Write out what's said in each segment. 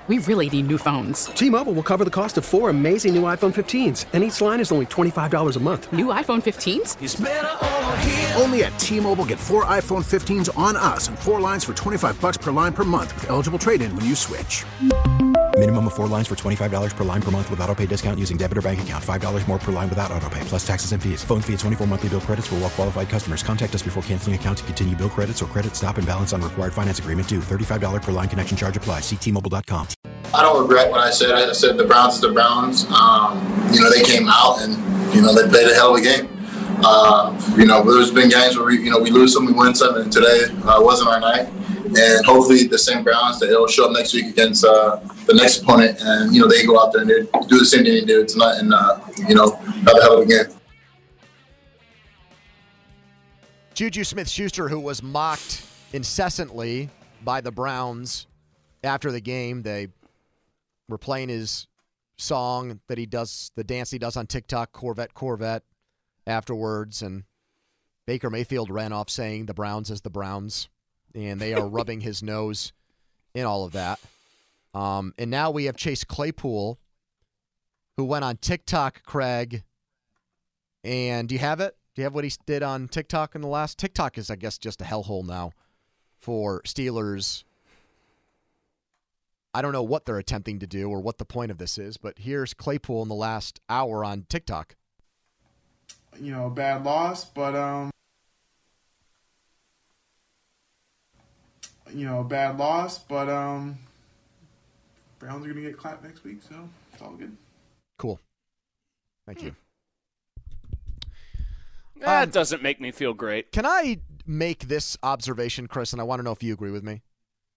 We really need new phones. T-Mobile will cover the cost of 4 amazing new iPhone 15s, and each line is only $25 a month. New iPhone 15s? It's better over here. Only at T-Mobile, get 4 iPhone 15s on us and 4 lines for $25 per line per month with eligible trade-in when you switch. Minimum of 4 lines for $25 per line per month with autopay discount using debit or bank account. $5 more per line without autopay, plus taxes and fees. Phone fee at 24 monthly bill credits for well-qualified customers. Contact us before canceling account to continue bill credits or credit stop and balance on required finance agreement due. $35 per line connection charge applies. See T-Mobile.com. I don't regret what I said. I said the Browns is the Browns. They came out and, they played a hell of a game. There's been games where we lose some, we win some, and today wasn't our night. And hopefully the same Browns, that it'll show up next week against the next opponent, and, they go out there and do the same thing they did tonight and, have a hell of a game. Juju Smith-Schuster, who was mocked incessantly by the Browns after the game. They were playing his song that he does, the dance he does on TikTok, Corvette, Corvette, afterwards. And Baker Mayfield ran off saying the Browns is the Browns. And they are rubbing his nose in all of that. And now we have Chase Claypool, who went on TikTok, Craig. And do you have it? Do you have what he did on TikTok in the last? TikTok is, I guess, just a hellhole now for Steelers. I don't know what they're attempting to do or what the point of this is, but here's Claypool in the last hour on TikTok. Bad loss, but Browns are going to get clapped next week, so it's all good. Cool. Thank you. That doesn't make me feel great. Can I make this observation, Chris, and I want to know if you agree with me?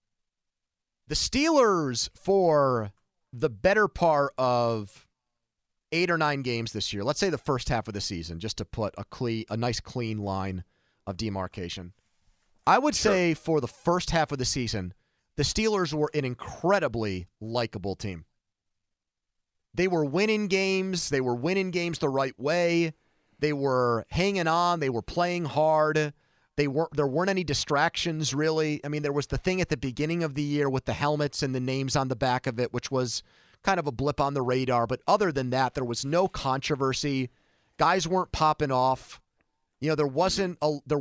The Steelers, for the better part of 8 or 9 games this year, let's say the first half of the season, just to put a nice clean line of demarcation, I would say for the first half of the season, the Steelers were an incredibly likable team. They were winning games. They were winning games the right way. They were hanging on. They were playing hard. There weren't any distractions, really. I mean, there was the thing at the beginning of the year with the helmets and the names on the back of it, which was kind of a blip on the radar. But other than that, there was no controversy. Guys weren't popping off. There wasn't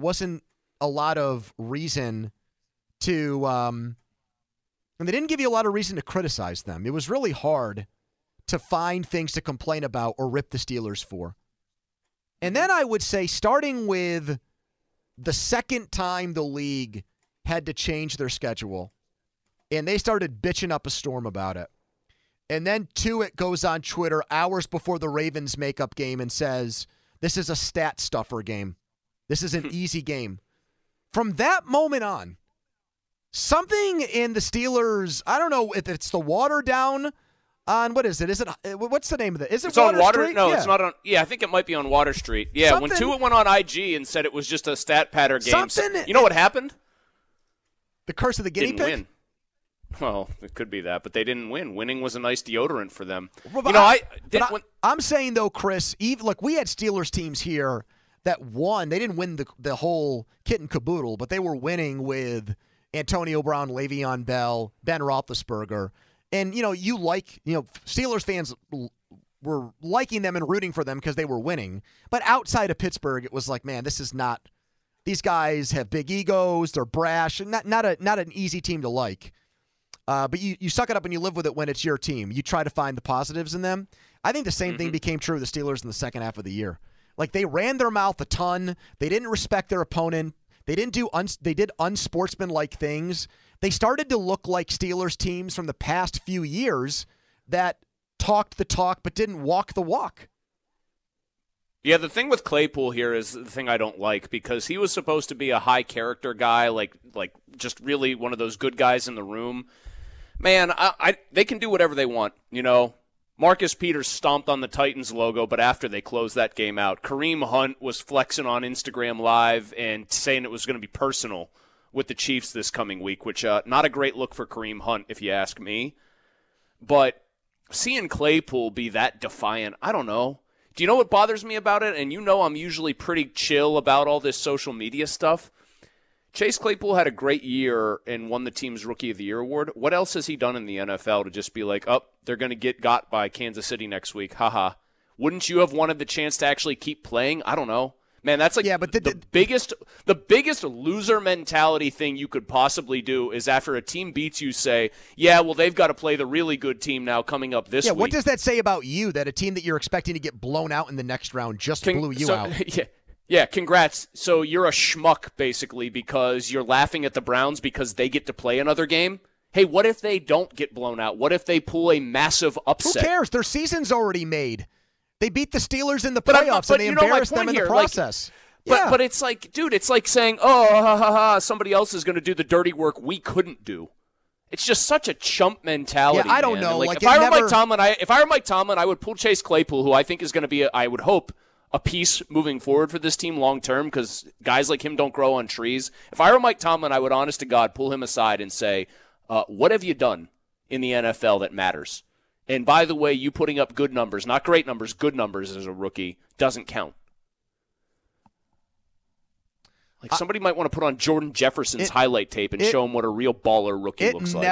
a lot of reason to and they didn't give you a lot of reason to criticize them. It was really hard to find things to complain about or rip the Steelers for. And then I would say, starting with the second time the league had to change their schedule, and they started bitching up a storm about it. And then Tuitt goes on Twitter hours before the Ravens makeup game and says, this is a stat stuffer game. This is an easy game. From that moment on, something in the Steelers, I don't know if it's the water down on, what is it? What's the name of it? Is it it's Water on Water? Street? No, yeah. It's not on. Yeah, I think it might be on Water Street. Yeah, when Tuitt went on IG and said it was just a stat pattern game, you know what happened? The curse of the guinea pig? Win. Well, it could be that, but they didn't win. Winning was a nice deodorant for them. Well, I'm saying, though, Chris, look, we had Steelers teams here that won. They didn't win the whole kit and caboodle, but they were winning with Antonio Brown, Le'Veon Bell, Ben Roethlisberger. And, Steelers fans were liking them and rooting for them because they were winning. But outside of Pittsburgh, it was like, man, this is not – these guys have big egos. They're brash. Not an easy team to like. But you suck it up and you live with it when it's your team. You try to find the positives in them. I think the same thing became true of the Steelers in the second half of the year. Like, they ran their mouth a ton. They didn't respect their opponent. They did unsportsmanlike things. They started to look like Steelers teams from the past few years that talked the talk but didn't walk the walk. Yeah, the thing with Claypool here is the thing I don't like, because he was supposed to be a high character guy, like just really one of those good guys in the room. Man, they can do whatever they want, Marcus Peters stomped on the Titans logo, but after they closed that game out, Kareem Hunt was flexing on Instagram Live and saying it was going to be personal with the Chiefs this coming week, which not a great look for Kareem Hunt, if you ask me. But seeing Claypool be that defiant, I don't know. Do you know what bothers me about it? And I'm usually pretty chill about all this social media stuff. Chase Claypool had a great year and won the team's Rookie of the Year award. What else has he done in the NFL to just be like, oh, they're going to get got by Kansas City next week? Haha. Wouldn't you have wanted the chance to actually keep playing? I don't know. Man, that's like the biggest loser mentality thing you could possibly do is after a team beats you say, yeah, well, they've got to play the really good team now coming up this week. Yeah, what does that say about you that a team that you're expecting to get blown out in the next round just blew you out? Yeah, congrats. So you're a schmuck, basically, because you're laughing at the Browns because they get to play another game? Hey, what if they don't get blown out? What if they pull a massive upset? Who cares? Their season's already made. They beat the Steelers in the playoffs, and they embarrassed them in the process. But it's like, dude, it's like saying, oh, somebody else is going to do the dirty work we couldn't do. It's just such a chump mentality. Yeah, I don't man. know. If I were Mike Tomlin, I would pull Chase Claypool, who I think is going to be, I would hope, a piece moving forward for this team long term because guys like him don't grow on trees. If I were Mike Tomlin, I would, honest to God, pull him aside and say, what have you done in the NFL that matters? And by the way, you putting up good numbers, not great numbers, good numbers as a rookie, doesn't count. Like somebody might want to put on Jordan Jefferson's highlight tape and show him what a real baller rookie looks like.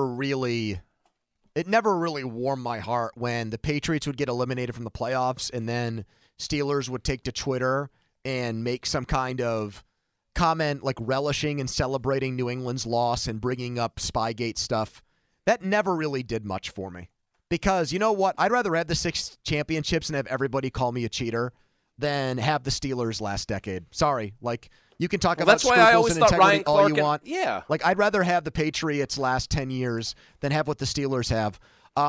It never really warmed my heart when the Patriots would get eliminated from the playoffs and then Steelers would take to Twitter and make some kind of comment like relishing and celebrating New England's loss and bringing up Spygate stuff. That never really did much for me. Because, you know what? I'd rather have the 6 championships and have everybody call me a cheater than have the Steelers last decade. Sorry. Like, you can talk about scruples and integrity all you want. Yeah. Like, I'd rather have the Patriots last 10 years than have what the Steelers have.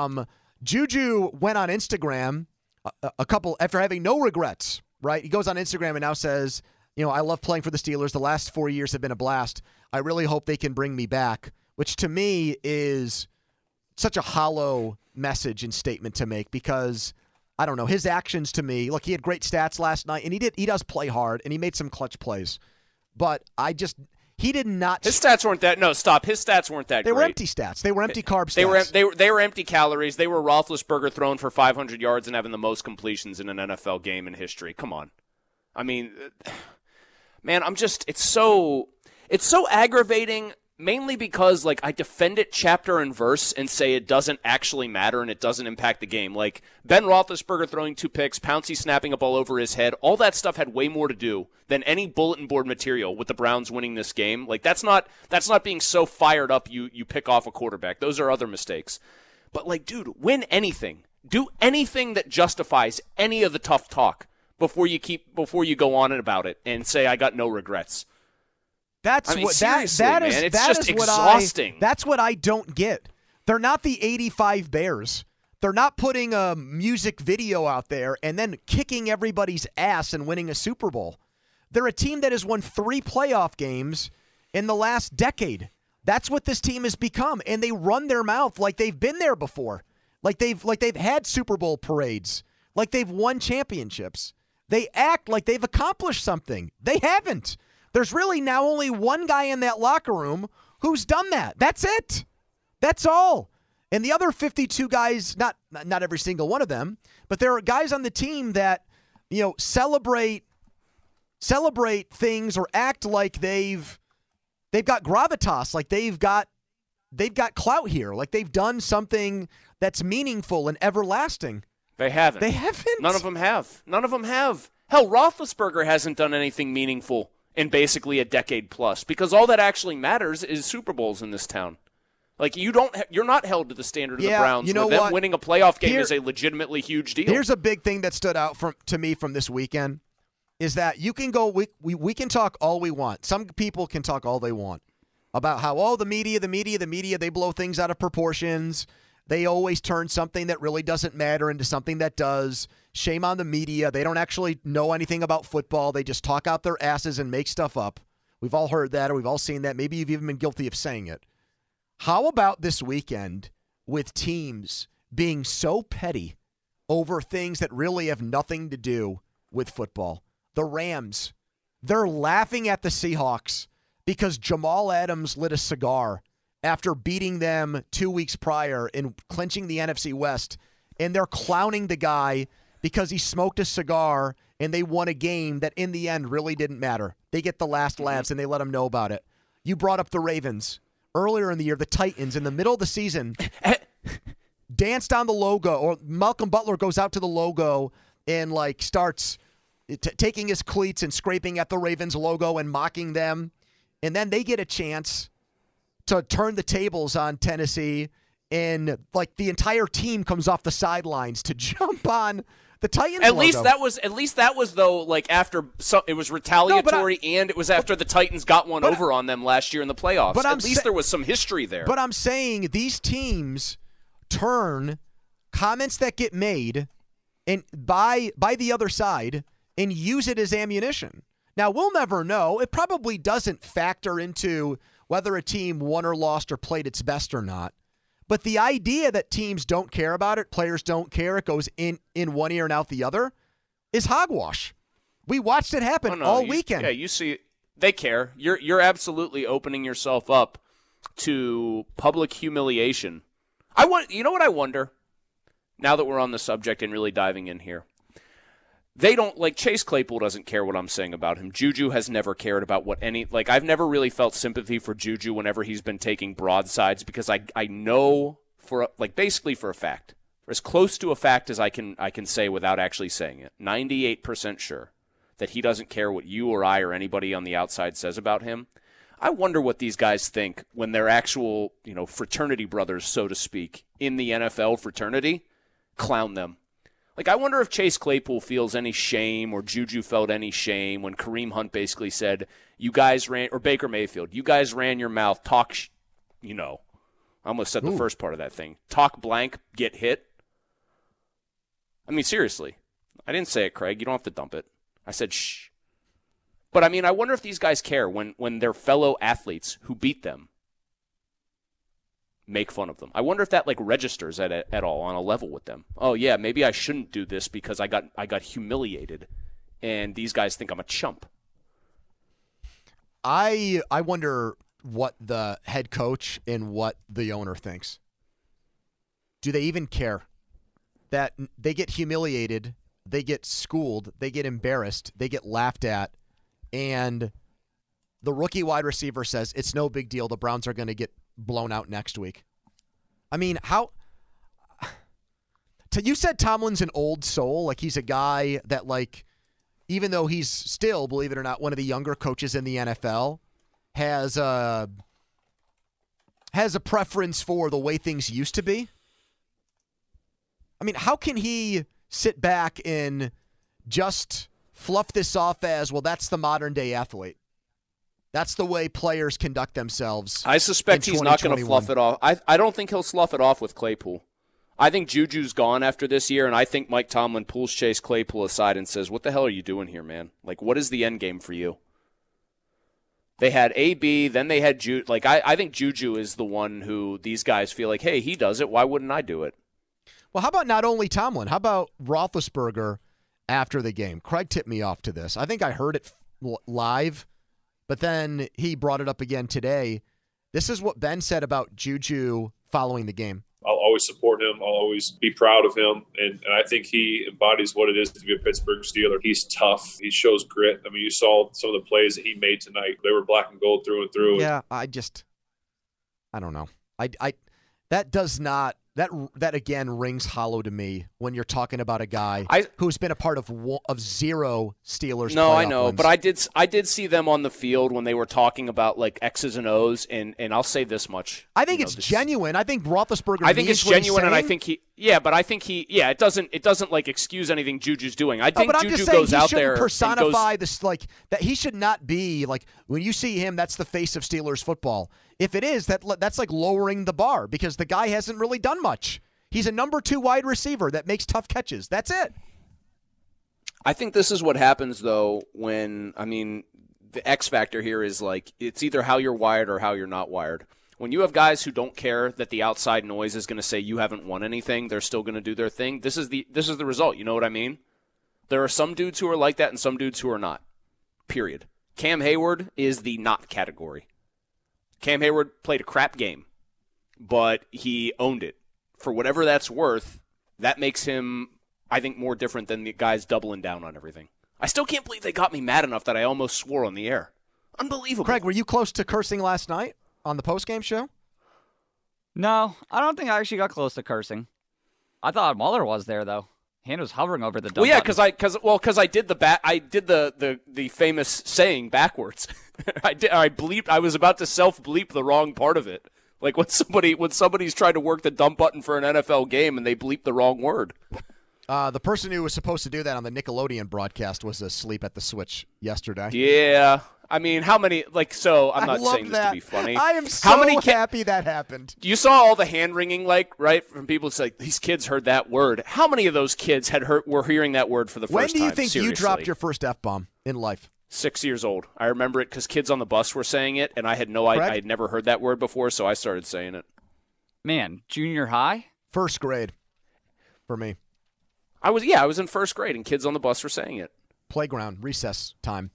Juju went on Instagram after having no regrets, right? He goes on Instagram and now says, I love playing for the Steelers. The last 4 years have been a blast. I really hope they can bring me back, which to me is such a hollow message and statement to make because, I don't know, his actions to me, look, he had great stats last night, and he does play hard, and he made some clutch plays. But he did not. His stats weren't that. No, stop. His stats weren't that. They were empty stats. They were empty carb stats. They were empty calories. They were Roethlisberger throwing for 500 yards and having the most completions in an NFL game in history. Come on. I mean, man, it's so aggravating. Mainly because, like, I defend it chapter and verse and say it doesn't actually matter and it doesn't impact the game. Like, Ben Roethlisberger throwing 2 picks, Pouncey snapping a ball over his head, all that stuff had way more to do than any bulletin board material with the Browns winning this game. Like, that's not being so fired up you pick off a quarterback. Those are other mistakes. But, like, dude, win anything. Do anything that justifies any of the tough talk before you go on about it and say, I got no regrets. That's exhausting. That's what I don't get. They're not the 85 Bears. They're not putting a music video out there and then kicking everybody's ass and winning a Super Bowl. They're a team that has won 3 playoff games in the last decade. That's what this team has become, and they run their mouth like they've been there before. Like they've had Super Bowl parades. Like they've won championships. They act like they've accomplished something. They haven't. There's really now only one guy in that locker room who's done that. That's it. That's all. And the other 52 guys, not every single one of them, but there are guys on the team that, celebrate things or act like they've got gravitas, like they've got clout here, like they've done something that's meaningful and everlasting. They haven't. None of them have. Hell, Roethlisberger hasn't done anything meaningful in basically a decade plus, because all that actually matters is Super Bowls in this town. Like, you're not held to the standard of the Browns. Them winning a playoff game is a legitimately huge deal. Here's a big thing that stood out to me from this weekend is that you can go. We can talk all we want. Some people can talk all they want about how the media, they blow things out of proportions. They always turn something that really doesn't matter into something that does. Shame on the media. They don't actually know anything about football. They just talk out their asses and make stuff up. We've all heard that, or we've all seen that. Maybe you've even been guilty of saying it. How about this weekend with teams being so petty over things that really have nothing to do with football? The Rams, they're laughing at the Seahawks because Jamal Adams lit a cigar after beating them 2 weeks prior in clinching the NFC West, and they're clowning the guy because he smoked a cigar and they won a game that in the end really didn't matter. They get the last laughs, and they let them know about it. You brought up the Ravens. Earlier in the year, the Titans, in the middle of the season, danced on the logo, or Malcolm Butler goes out to the logo and starts taking his cleats and scraping at the Ravens logo and mocking them. And then they get a chance to turn the tables on Tennessee, and the entire team comes off the sidelines to jump on the Titans At logo. least that was though after it was retaliatory, and it was after the Titans got one over on them last year in the playoffs. But at least there was some history there. But I'm saying these teams turn comments that get made and by the other side and use it as ammunition. Now, we'll never know. It probably doesn't factor into whether a team won or lost or played its best or not. But the idea that teams don't care about it, players don't care, it goes in one ear and out the other, is hogwash. We watched it happen all weekend. Yeah, you see, they care. You're absolutely opening yourself up to public humiliation. You know what I wonder? Now that we're on the subject and really diving in here. They don't, Chase Claypool doesn't care what I'm saying about him. Juju has never cared about what I've never really felt sympathy for Juju whenever he's been taking broadsides, because I know basically for a fact, or as close to a fact as I can say without actually saying it, 98% sure that he doesn't care what you or I or anybody on the outside says about him. I wonder what these guys think when their actual, fraternity brothers, so to speak, in the NFL fraternity, clown them. I wonder if Chase Claypool feels any shame, or Juju felt any shame when Kareem Hunt basically said, you guys ran, or Baker Mayfield, you guys ran your mouth, talk, I almost said the first part of that thing. Talk blank, get hit. I mean, seriously. I didn't say it, Craig. You don't have to dump it. I said shh. But, I wonder if these guys care when their fellow athletes who beat them make fun of them. I wonder if that registers at all on a level with them. Oh yeah, maybe I shouldn't do this because I got humiliated, and these guys think I'm a chump. I wonder what the head coach and what the owner thinks. Do they even care that they get humiliated, they get schooled, they get embarrassed, they get laughed at, and the rookie wide receiver says it's no big deal, the Browns are going to get blown out next week? I mean, how... You said Tomlin's an old soul, he's a guy that, even though he's still, believe it or not, one of the younger coaches in the NFL, has a preference for the way things used to be. I mean, how can he sit back and just fluff this off as, well, that's the modern-day athlete? That's the way players conduct themselves. I suspect he's not going to fluff it off. I don't think he'll slough it off with Claypool. I think Juju's gone after this year, and I think Mike Tomlin pulls Chase Claypool aside and says, what the hell are you doing here, man? What is the end game for you? They had AB, then they had Juju. I think Juju is the one who these guys feel hey, he does it. Why wouldn't I do it? Well, how about not only Tomlin? How about Roethlisberger after the game? Craig tipped me off to this. I think I heard it live, but then he brought it up again today. This is what Ben said about Juju following the game. I'll always support him. I'll always be proud of him. And I think he embodies what it is to be a Pittsburgh Steeler. He's tough. He shows grit. I mean, you saw some of the plays that he made tonight. They were black and gold through and through. Yeah, I don't know. That does not, that again rings hollow to me when you're talking about a guy who's been a part of zero Steelers. No, I know, wins. but I did see them on the field when they were talking about X's and O's, and I'll say this much. I think it's genuine. I think Roethlisberger. I think it's genuine, and I think it doesn't excuse anything Juju's doing. I think Juju goes out there and personify this that he should not be when you see him. That's the face of Steelers football. If it is, that's lowering the bar because the guy hasn't really done much. He's a number 2 wide receiver that makes tough catches. That's it. I think this is what happens, though, when, the X factor here is it's either how you're wired or how you're not wired. When you have guys who don't care that the outside noise is going to say you haven't won anything, they're still going to do their thing. This is the result. You know what I mean? There are some dudes who are like that and some dudes who are not. Period. Cam Hayward is the not category. Cam Hayward played a crap game, but he owned it. For whatever that's worth, that makes him, I think, more different than the guys doubling down on everything. I still can't believe they got me mad enough that I almost swore on the air. Unbelievable. Craig, were you close to cursing last night on the postgame show? No, I don't think I actually got close to cursing. I thought Mueller was there, though. Hand was hovering over the dumb Well, yeah, button. because I did the famous saying backwards. I was about to self-bleep the wrong part of it. Like when somebody's trying to work the dump button for an NFL game and they bleep the wrong word. The person who was supposed to do that on the Nickelodeon broadcast was asleep at the switch yesterday. Yeah. I mean, how many, I'm not saying this to be funny. I am so happy that happened. You saw all the hand-wringing, right, from people. It's like, these kids heard that word. How many of those kids were hearing that word for the first time? When do you think Seriously? You dropped your first F-bomb in life? 6 years old. I remember it because kids on the bus were saying it, and I had I had never heard that word before, so I started saying it. Man, junior high? First grade for me. I was in first grade, and kids on the bus were saying it. Playground, recess time.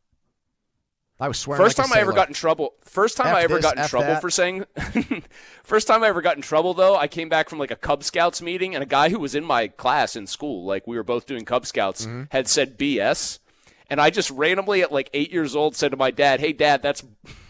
I was swearing. First time I ever got in trouble. First time I ever got in trouble for saying. First time I ever got in trouble, though, I came back from like a Cub Scouts meeting, and a guy who was in my class in school, like we were both doing Cub Scouts, had said BS, and I just randomly at like 8 years old said to my dad, "Hey, Dad, that's."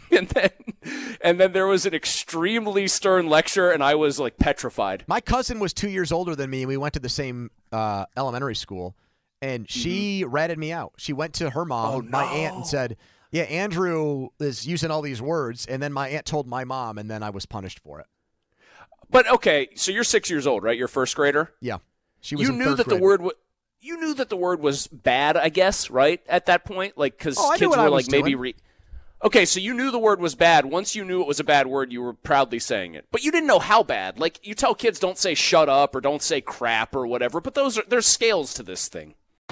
And then there was an extremely stern lecture, and I was like petrified. My cousin was 2 years older than me, and we went to the same elementary school, and she ratted me out. She went to her mom, my aunt, and said, "Yeah, Andrew is using all these words," and then my aunt told my mom, and then I was punished for it. But okay, so you're 6 years old, right? You're first grader. Yeah, she was. You knew that the word. You knew that the word was bad, I guess, right? At that point, like because kids were like maybe. Okay, so you knew the word was bad. Once you knew it was a bad word, you were proudly saying it. But you didn't know how bad. Like, you tell kids don't say shut up or don't say crap or whatever, but there's scales to this thing.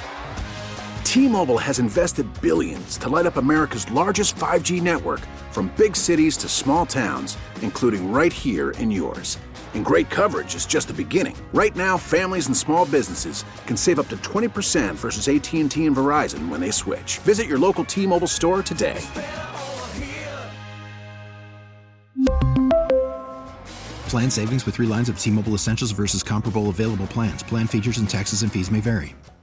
T-Mobile has invested billions to light up America's largest 5G network, from big cities to small towns, including right here in yours. And great coverage is just the beginning. Right now, families and small businesses can save up to 20% versus AT&T and Verizon when they switch. Visit your local T-Mobile store today. Plan savings with 3 lines of T-Mobile Essentials versus comparable available plans. Plan features and taxes and fees may vary.